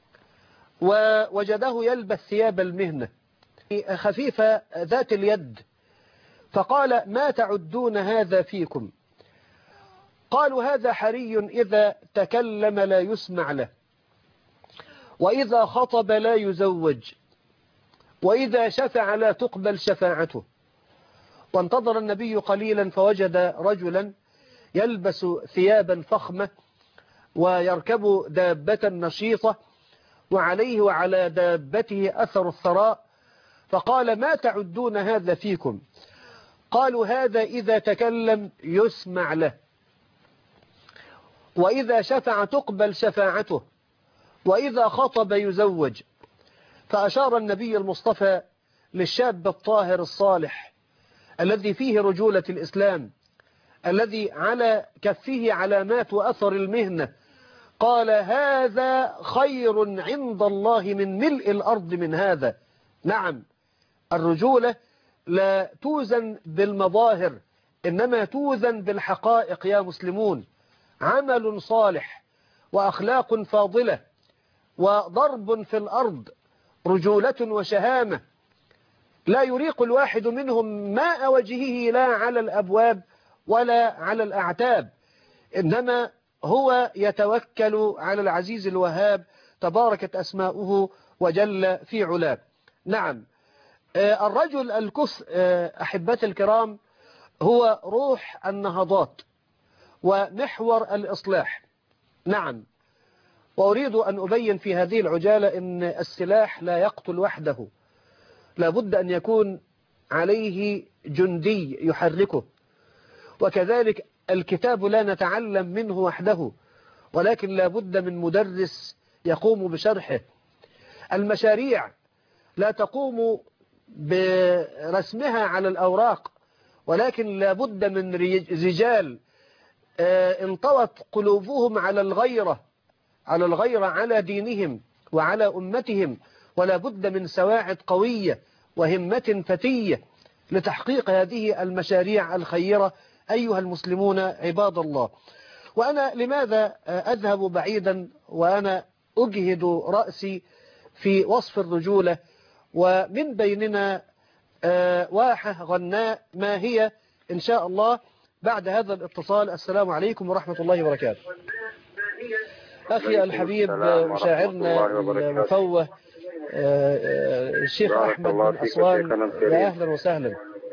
ووجده يلبس ثياب المهنة خفيفة ذات اليد، فقال ما تعدون هذا فيكم؟ قالوا هذا حري إذا تكلم لا يسمع له، وإذا خطب لا يزوج، وإذا شفع لا تقبل شفاعته. وانتظر النبي قليلا فوجد رجلا يلبس ثيابا فخمة ويركب دابة نشيطة وعليه وعلى دابته أثر الثراء، فقال ما تعدون هذا فيكم؟ قالوا هذا إذا تكلم يسمع له، وإذا شفع تقبل شفاعته، وإذا خطب يزوج. فأشار النبي المصطفى للشاب الطاهر الصالح الذي فيه رجولة الإسلام، الذي على كفه علامات وأثر المهنة، قال هذا خير عند الله من ملء الأرض من هذا. نعم، الرجولة لا توزن بالمظاهر إنما توزن بالحقائق يا مسلمون. عمل صالح وأخلاق فاضلة وضرب في الأرض، رجولة وشهامة، لا يريق الواحد منهم ماء وجهه لا على الأبواب ولا على الأعتاب، إنما هو يتوكل على العزيز الوهاب تباركت أسماؤه وجل في علاه. نعم، الرجل الكفء أحبتي الكرام هو روح النهضات ومحور الإصلاح. نعم، وأريد أن أبين في هذه العجالة أن السلاح لا يقتل وحده، لابد أن يكون عليه جندي يحركه، وكذلك الكتاب لا نتعلم منه وحده، ولكن لابد من مدرس يقوم بشرحه. المشاريع لا تقوم برسمها على الأوراق، ولكن لابد من رجال انطوت قلوبهم على الغيرة على دينهم وعلى أمتهم، ولا بد من سواعد قوية وهمة فتية لتحقيق هذه المشاريع الخيرة أيها المسلمون عباد الله. وأنا لماذا أذهب بعيدا وأنا أجهد رأسي في وصف الرجولة، ومن بيننا واحة غناء ما هي إن شاء الله بعد هذا الاتصال. السلام عليكم ورحمة الله وبركاته. أخي الحبيب مشاعرنا المفوه الشيخ أحمد بن أسوان، يا أهلا وسهلا.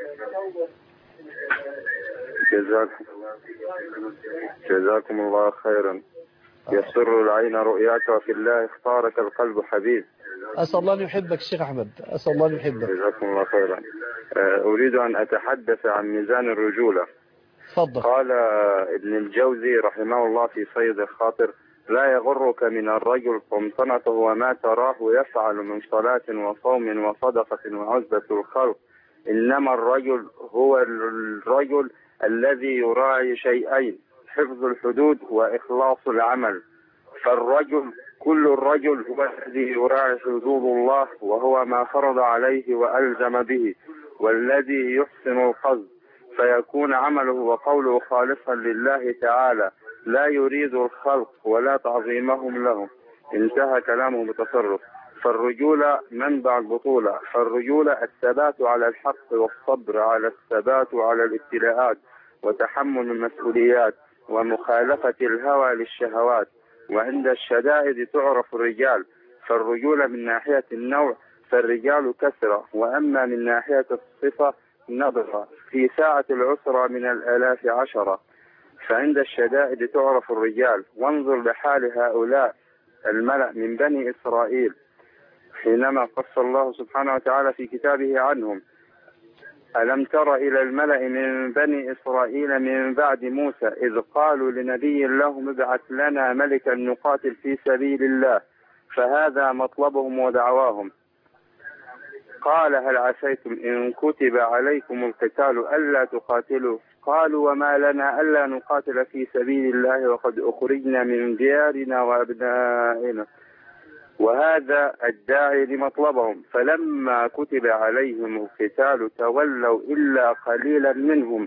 جزاكم الله خيرا. يسر العين رؤياك وفي الله اختارك القلب حبيب. أسأل الله أن يحبك الشيخ أحمد، أسأل الله أن يحبك. جزاكم الله خيرا. أريد أن أتحدث عن ميزان الرجولة. تفضل. قال ابن الجوزي رحمه الله في صيد الخاطر: لا يغرك من الرجل طمطنته وما تراه يفعل من صلاة وصوم وصدقة وعزة الخلق، إنما الرجل هو الرجل الذي يراعي شيئين: حفظ الحدود وإخلاص العمل. فالرجل كل الرجل هو الذي يراعي حدود الله وهو ما فرض عليه وألزم به، والذي يحسن القصد فيكون عمله وقوله خالصا لله تعالى لا يريد الخلق ولا تعظيمهم له. انتهى كلامه بتصرف. فالرجولة منبع البطولة، فالرجولة الثبات على الحق والصبر على الثبات على الابتلاءات وتحمل المسؤوليات ومخالفة الهوى للشهوات. وعند الشدائد تعرف الرجال. فالرجولة من ناحية النوع فالرجال كثرة، وأما من ناحية الصفة نظرة. في ساعة العسرة من الآلاف عشرة. فعند الشدائد تعرف الرجال. وانظر لحال هؤلاء الملأ من بني إسرائيل حينما قص الله سبحانه وتعالى في كتابه عنهم: ألم تر إلى الملأ من بني إسرائيل من بعد موسى إذ قالوا لنبي لهم ابعث لنا ملكا نقاتل في سبيل الله، فهذا مطلبهم ودعواهم. قال هل عسيتم إن كتب عليكم القتال ألا تقاتلوا؟ قالوا وما لنا ألا نقاتل في سبيل الله وقد أخرجنا من ديارنا وأبنائنا. وهذا الداعي لمطلبهم. فلما كتب عليهم القتال تولوا إلا قليلا منهم.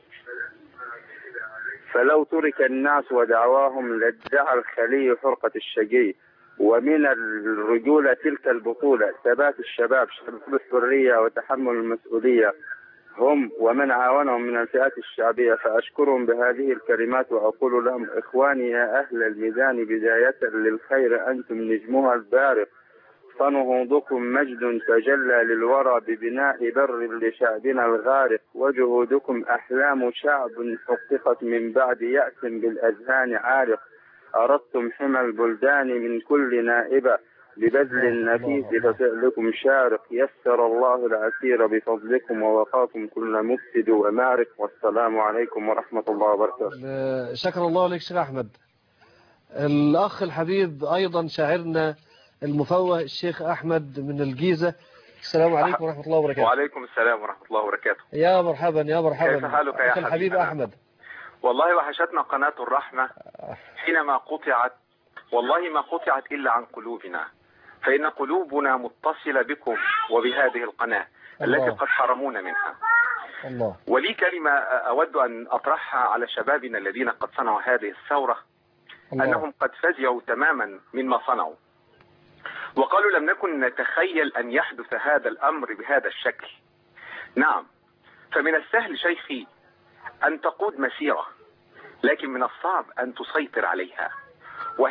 فلو ترك الناس ودعواهم لادعى الخلي حرقة الشقي. ومن الرجولة تلك البطولة ثبات الشباب، شباب الحرية وتحمل المسؤولية، هم ومن عاونهم من الفئات الشعبية. فأشكرهم بهذه الكلمات وأقول لهم: إخواني يا أهل الميدان، بداية للخير أنتم نجمها البارق، فنهوضكم مجد تجلى للورى ببناء بر لشعبنا الغارق، وجهودكم أحلام شعب حققت من بعد يأس بالأذهان عارق. أردتم حمى البلدان من كل نائبة ببذل النفيس ففعلكم شارق. يسر الله العسير بفضلكم ووقاكم كل مفسد ومارق. والسلام عليكم ورحمة الله وبركاته. شكر الله لك شيخ أحمد. الأخ الحبيب أيضا شاعرنا المفوه الشيخ أحمد من الجيزة. السلام عليكم ورحمة الله وبركاته. وعليكم السلام ورحمة الله وبركاته. يا مرحبا يا مرحبا. كيف حالك يا الحبيب أحمد؟ والله وحشتنا قناة الرحمة حينما قطعت، والله ما قطعت إلا عن قلوبنا، فإن قلوبنا متصلة بكم وبهذه القناة التي قد حرمونا منها. الله. ولي كلمة أود أن أطرحها على شبابنا الذين قد صنعوا هذه الثورة. الله. أنهم قد فزعوا تماما مما صنعوا، وقالوا لم نكن نتخيل أن يحدث هذا الأمر بهذا الشكل. نعم، فمن السهل شيخي أن تقود مسيرة، لكن من الصعب أن تسيطر عليها.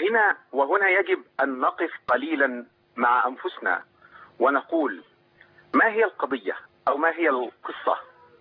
وهنا يجب أن نقف قليلا مع أنفسنا ونقول: ما هي القضية أو ما هي القصة؟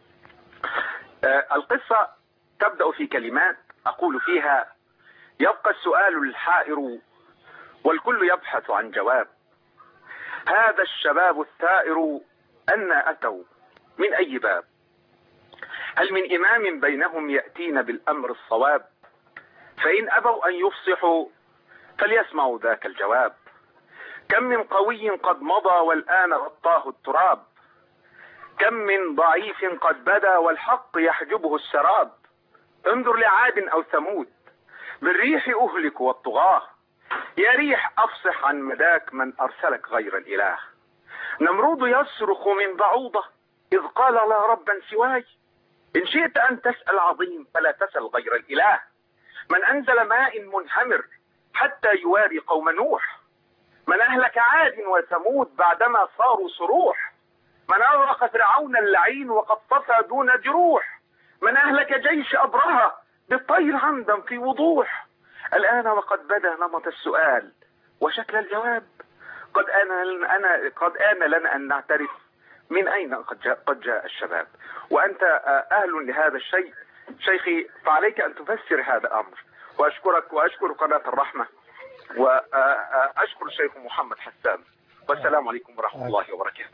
القصة تبدأ في كلمات أقول فيها: يبقى السؤال الحائر والكل يبحث عن جواب. هذا الشباب الثائر أن أتوا من أي باب؟ هل من إمام بينهم يأتين بالأمر الصواب؟ فإن أبوا أن يفصحوا فليسمعوا ذاك الجواب. كم من قوي قد مضى والآن غطاه التراب، كم من ضعيف قد بدا والحق يحجبه السراب. انظر لعاد أو ثمود بالريح أهلك والطغاة، يا ريح أفصح عن مداك من أرسلك غير الإله. نمرود يصرخ من بعوضة إذ قال لا ربا سواي، إن شئت أن تسأل عظيم فلا تسأل غير الإله. من أنزل ماء منهمر حتى يواري قوم نوح، من أهلك عاد وثمود بعدما صاروا صروح، من أغرق فرعون اللعين وقد طفى دون جروح، من أهلك جيش أبرهة بالطير عمدا في وضوح. الآن وقد بدا نمط السؤال وشكل الجواب، قد آن لنا أن نعترف من أين قد جاء الشباب. وأنت أهل لهذا الشيء شيخي، فعليك أن تفسر هذا الأمر. وأشكرك وأشكر قناة الرحمة وأشكر الشيخ محمد حسان، والسلام عليكم ورحمة الله وبركاته.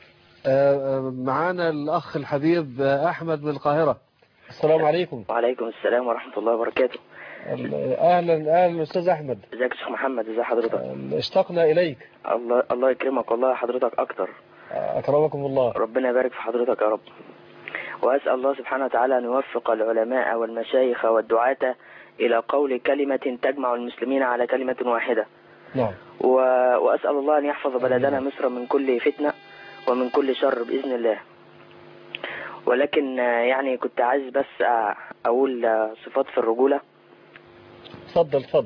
معانا الأخ الحبيب أحمد من القاهرة. السلام عليكم. وعليكم السلام ورحمة الله وبركاته. أهلا أستاذ أحمد. ازيك يا شيخ محمد؟ ازي حضرتك؟ اشتقنا إليك. الله يكرمك والله، حضرتك أكتر. أكرمكم الله. ربنا يبارك في حضرتك يا رب. وأسأل الله سبحانه وتعالى أن يوفق العلماء والمشايخ والدعاة إلى قول كلمة تجمع المسلمين على كلمة واحدة. نعم. وأسأل الله أن يحفظ بلدنا مصر من كل فتنة ومن كل شر بإذن الله. ولكن يعني كنت عايز بس أقول صفات في الرجولة. تفضل.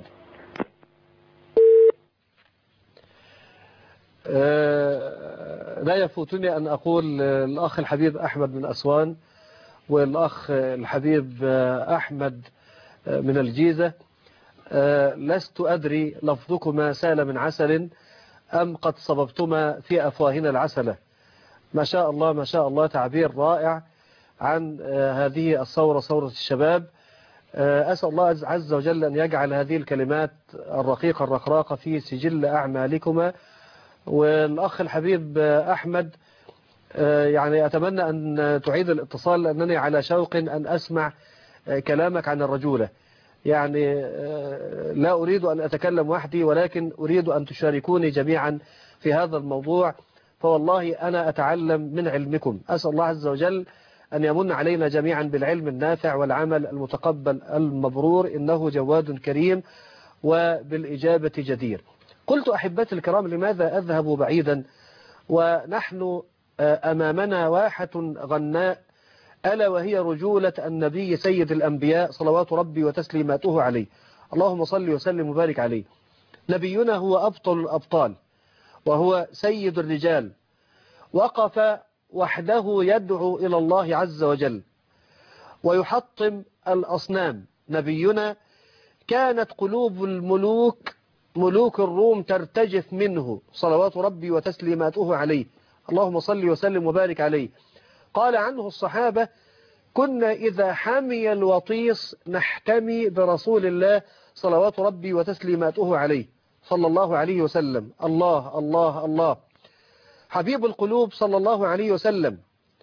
لا يفوتني أن أقول الأخ الحبيب أحمد من أسوان والأخ الحبيب أحمد من الجيزة، لست أدري لفظكما سال من عسل أم قد صببتما في أفواهنا العسلة. ما شاء الله ما شاء الله، تعبير رائع عن هذه الثورة، ثورة الشباب. أسأل الله عز وجل أن يجعل هذه الكلمات الرقيقة الرقراقة في سجل أعمالكما. والأخ الحبيب أحمد، يعني أتمنى أن تعيد الاتصال لأنني على شوق أن أسمع كلامك عن الرجولة. يعني لا أريد أن أتكلم وحدي، ولكن أريد أن تشاركوني جميعا في هذا الموضوع، فوالله أنا أتعلم من علمكم. أسأل الله عز وجل أن يمن علينا جميعا بالعلم النافع والعمل المتقبل المبرور، إنه جواد كريم وبالإجابة جدير. قلت أحبتي الكرام، لماذا أذهب بعيدا ونحن أمامنا واحة غناء، ألا وهي رجولة النبي سيد الأنبياء صلوات ربي وتسليماته عليه، اللهم صل وسلم وبارك عليه. نبينا هو أبطل الأبطال وهو سيد الرجال، وقف وحده يدعو إلى الله عز وجل ويحطم الأصنام. نبينا كانت قلوب الملوك، ملوك الروم، ترتجف منه صلوات ربي وتسليماته عليه، اللهم صل وسلم وبارك عليه. قال عنه الصحابة: كنا إذا حمي الوطيس نحتمي برسول الله صلوات ربي وتسليماته عليه صلى الله عليه وسلم. الله الله الله. حبيب القلوب صلى الله عليه وسلم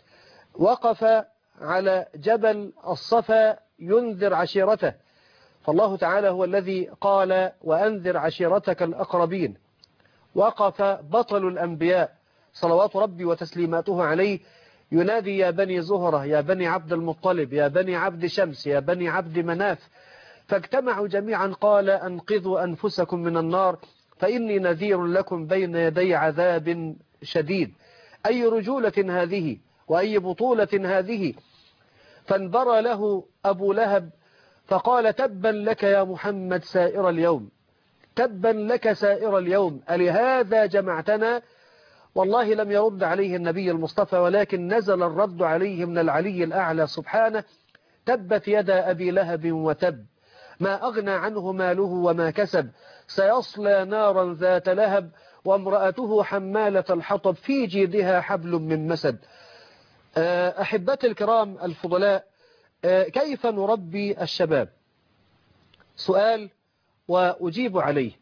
وقف على جبل الصفا ينذر عشيرته، فالله تعالى هو الذي قال: وأنذر عشيرتك الأقربين. وقف بطل الأنبياء صلوات ربي وتسليماته عليه ينادي: يا بني زهرة، يا بني عبد المطلب، يا بني عبد شمس، يا بني عبد مناف. فاجتمعوا جميعا، قال: أنقذوا أنفسكم من النار فإني نذير لكم بين يدي عذاب شديد. أي رجولة هذه وأي بطولة هذه. فانبرى له أبو لهب فقال: تبا لك يا محمد سائر اليوم، تبا لك سائر اليوم، ألهذا جمعتنا؟ والله لم يرد عليه النبي المصطفى، ولكن نزل الرد عليه من العلي الأعلى سبحانه: تبت يدا أبي لهب وتب، ما أغنى عنه ماله وما كسب، سيصلى نارا ذات لهب وامرأته حمالة الحطب في جيدها حبل من مسد. أحبتي الكرام الفضلاء، كيف نربي الشباب؟ سؤال وأجيب عليه.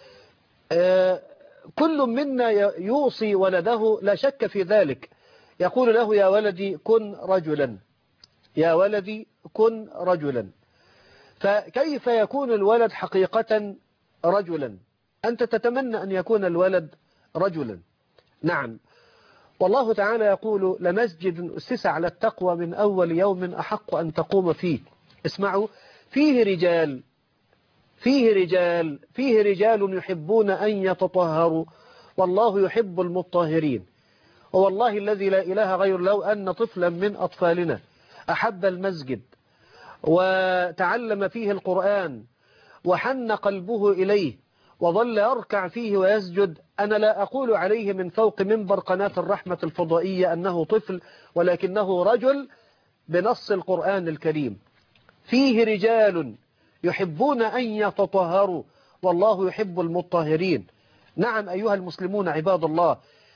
كل منا يوصي ولده لا شك في ذلك، يقول له يا ولدي كن رجلا، يا ولدي كن رجلا. فكيف يكون الولد حقيقة رجلا؟ أنت تتمنى أن يكون الولد رجلا. نعم، والله تعالى يقول لمسجد أسس على التقوى من أول يوم أحق أن تقوم فيه. اسمعوا، فيه رجال يحبون أن يتطهروا والله يحب المطهرين. والله الذي لا إله غير لو أن طفلا من أطفالنا أحب المسجد وتعلم فيه القرآن وحن قلبه إليه وظل يركع فيه ويسجد، أنا لا أقول عليه من فوق منبر قناة الرحمة الفضائية أنه طفل، ولكنه رجل بنص القرآن الكريم. فيه رجال يحبون أن يتطهروا والله يحب المطهرين. نعم أيها المسلمون عباد الله،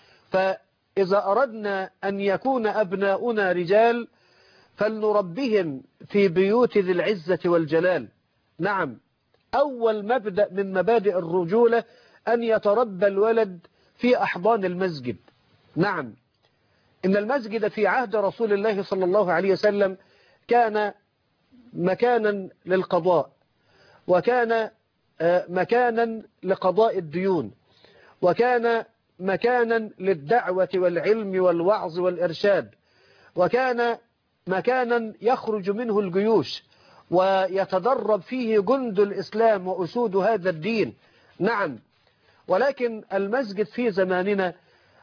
فإذا أردنا أن يكون أبناؤنا رجال فلنربهم في بيوت ذي العزة والجلال. نعم، أول مبدأ من مبادئ الرجولة أن يتربى الولد في أحضان المسجد. نعم، إن المسجد في عهد رسول الله صلى الله عليه وسلم كان مكانا للقضاء، وكان مكانا لقضاء الديون، وكان مكانا للدعوة والعلم والوعظ والإرشاد، وكان مكانا يخرج منه الجيوش ويتدرب فيه جند الإسلام وأسود هذا الدين. نعم، ولكن المسجد في زماننا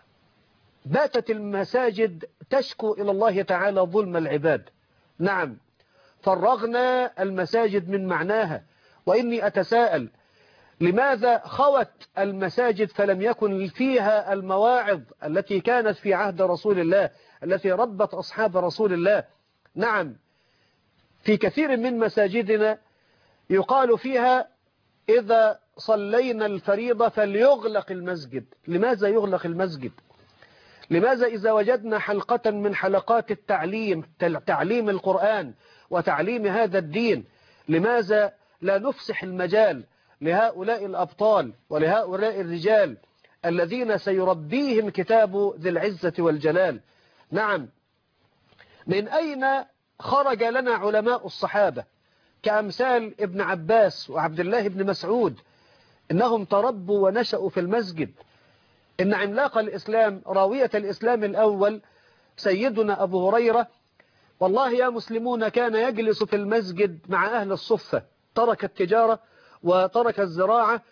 باتت المساجد تشكو إلى الله تعالى ظلم العباد. نعم، فرغنا المساجد من معناها. وإني أتساءل لماذا خوت المساجد فلم يكن فيها المواعظ التي كانت في عهد رسول الله، التي ربت أصحاب رسول الله. نعم، في كثير من مساجدنا يقال فيها إذا صلينا الفريضة فليغلق المسجد. لماذا يغلق المسجد؟ لماذا إذا وجدنا حلقة من حلقات التعليم، تعليم القرآن وتعليم هذا الدين، لماذا لا نفسح المجال لهؤلاء الأبطال ولهؤلاء الرجال الذين سيربيهم كتاب ذي العزة والجلال؟ نعم، من أين خرج لنا علماء الصحابة كأمثال ابن عباس وعبد الله بن مسعود؟ إنهم تربوا ونشأوا في المسجد. إن عملاق الإسلام راوية الإسلام الأول سيدنا أبو هريرة، والله يا مسلمون كان يجلس في المسجد مع أهل الصفة، ترك التجارة وترك الزراعة،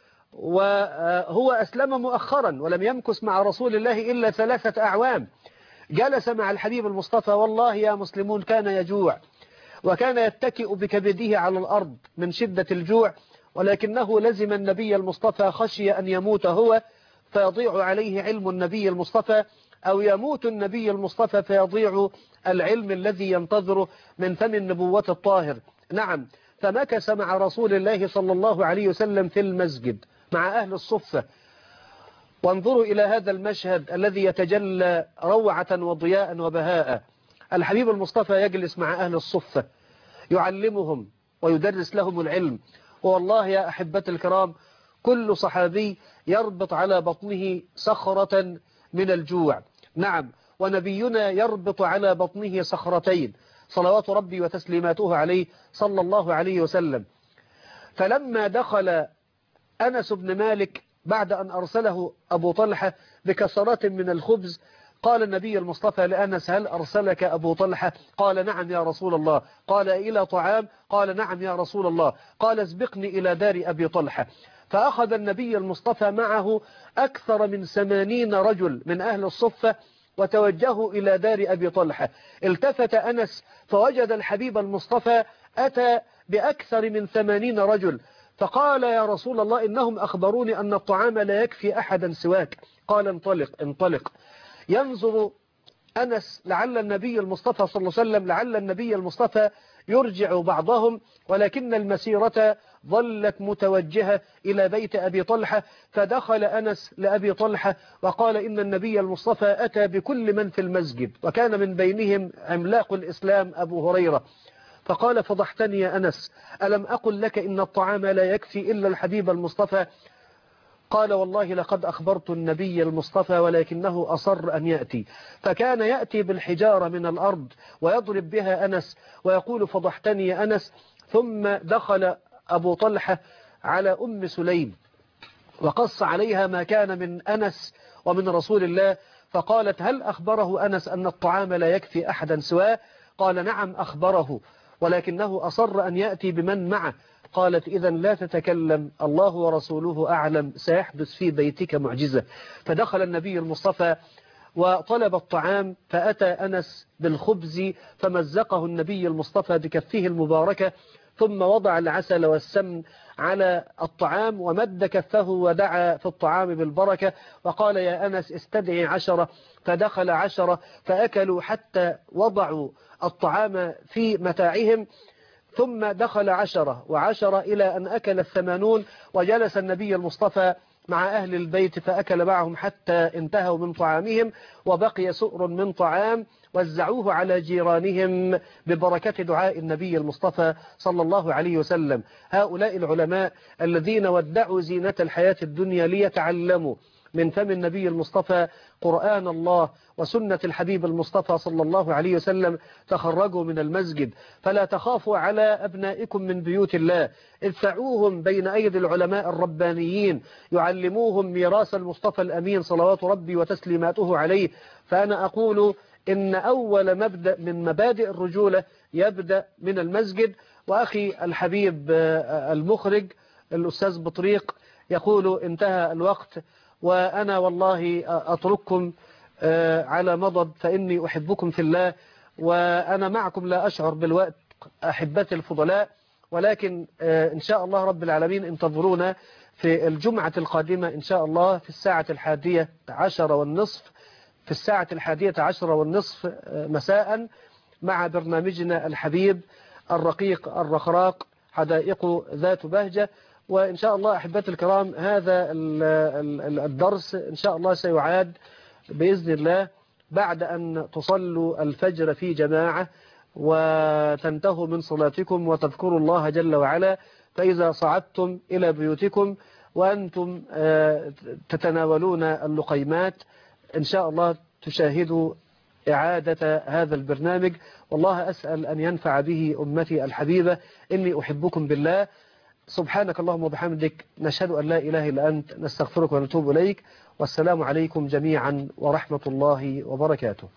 وهو أسلم مؤخرا ولم يمكث مع رسول الله إلا 3 أعوام. جلس مع الحبيب المصطفى، والله يا مسلمون كان يجوع وكان يتكئ بكبده على الأرض من شدة الجوع، ولكنه لزم النبي المصطفى، خشي أن يموت هو فيضيع عليه علم النبي المصطفى، أو يموت النبي المصطفى فيضيع العلم الذي ينتظره من فم النبوة الطاهر. نعم، فمكث مع رسول الله صلى الله عليه وسلم في المسجد مع أهل الصفة. وانظروا إلى هذا المشهد الذي يتجلى روعة وضياء وبهاء. الحبيب المصطفى يجلس مع أهل الصفة يعلمهم ويدرس لهم العلم. والله يا أحبتي الكرام، كل صحابي يربط على بطنه صخرة من الجوع. نعم، ونبينا يربط على بطنه صخرتين صلوات ربي وتسليماته عليه صلى الله عليه وسلم. فلما دخل أنس بن مالك بعد أن أرسله أبو طلحة بكسرات من الخبز، قال النبي المصطفى لأنس: هل أرسلك أبو طلحة؟ قال: نعم يا رسول الله. قال: إلى طعام؟ قال: نعم يا رسول الله. قال: اسبقني إلى دار أبي طلحة. فأخذ النبي المصطفى معه أكثر من 80 رجل من أهل الصفة وتوجهوا إلى دار أبي طلحة. التفت أنس فوجد الحبيب المصطفى أتى بأكثر من 80 رجل، فقال: يا رسول الله، إنهم أخبروني أن الطعام لا يكفي أحدا سواك. قال: انطلق انطلق. ينظر أنس لعل النبي المصطفى صلى الله عليه وسلم، لعل النبي المصطفى يرجع بعضهم، ولكن المسيرة ظلت متوجهة إلى بيت أبي طلحة. فدخل أنس لأبي طلحة وقال إن النبي المصطفى أتى بكل من في المسجد، وكان من بينهم عملاق الإسلام أبو هريرة. فقال فضحتني يا أنس، ألم أقل لك إن الطعام لا يكفي إلا الحبيب المصطفى؟ قال والله لقد أخبرت النبي المصطفى ولكنه أصر أن يأتي. فكان يأتي بالحجارة من الأرض ويضرب بها أنس ويقول فضحتني يا أنس. ثم دخل أبو طلحة على أم سليم وقص عليها ما كان من أنس ومن رسول الله، فقالت هل أخبره أنس أن الطعام لا يكفي أحدا سواه؟ قال نعم أخبره، ولكنه أصر أن يأتي بمن معه. قالت إذن لا تتكلم، الله ورسوله أعلم، سيحدث في بيتك معجزة. فدخل النبي المصطفى وطلب الطعام، فأتى أنس بالخبز فمزقه النبي المصطفى بكفه المباركة، ثم وضع العسل والسمن على الطعام ومد كفه ودعا في الطعام بالبركة، وقال يا أنس استدعي 10. فدخل 10 فأكلوا حتى وضعوا الطعام في متاعهم، ثم دخل 10 و10 إلى أن أكل 80. وجلس النبي المصطفى مع أهل البيت فأكل معهم حتى انتهوا من طعامهم، وبقي سؤر من طعام وزعوه على جيرانهم ببركة دعاء النبي المصطفى صلى الله عليه وسلم. هؤلاء العلماء الذين ودعوا زينة الحياة الدنيا ليتعلموا من فم النبي المصطفى قرآن الله وسنة الحبيب المصطفى صلى الله عليه وسلم تخرجوا من المسجد. فلا تخافوا على أبنائكم من بيوت الله، ادفعوهم بين أيدي العلماء الربانيين يعلموهم ميراث المصطفى الأمين صلوات ربي وتسليماته عليه. فأنا أقول إن أول مبدأ من مبادئ الرجولة يبدأ من المسجد. وأخي الحبيب المخرج الأستاذ بطريق يقول انتهى الوقت، وأنا والله أترككم على مضض، فإني أحبكم في الله وأنا معكم لا أشعر بالوقت أحبتي الفضلاء. ولكن إن شاء الله رب العالمين انتظرونا في الجمعة القادمة إن شاء الله في الساعة 11:30، في الساعة 11:10 مساء، مع برنامجنا الحبيب الرقيق الرخراق حدائق ذات بهجة. وإن شاء الله أحبتي الكرام هذا الدرس إن شاء الله سيعاد بإذن الله بعد أن تصلوا الفجر في جماعة وتنتهوا من صلاتكم وتذكروا الله جل وعلا. فإذا صعدتم إلى بيوتكم وأنتم تتناولون اللقيمات إن شاء الله تشاهدوا إعادة هذا البرنامج. والله أسأل أن ينفع به أمتي الحبيبة. إني أحبكم بالله. سبحانك اللهم وبحمدك، نشهد أن لا إله إلا أنت، نستغفرك ونتوب إليك. والسلام عليكم جميعا ورحمة الله وبركاته.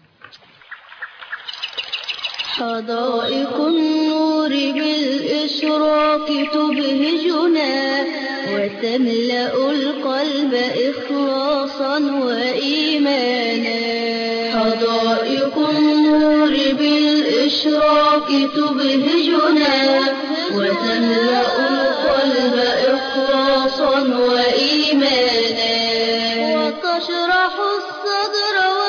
حدائق النور بالإشراق تبهجنا وتملأ القلب إخلاصا وإيمانا. حدائق النور بالإشراق تبهجنا وتملأ القلب إخلاصا وإيمانا، وتشرح الصدر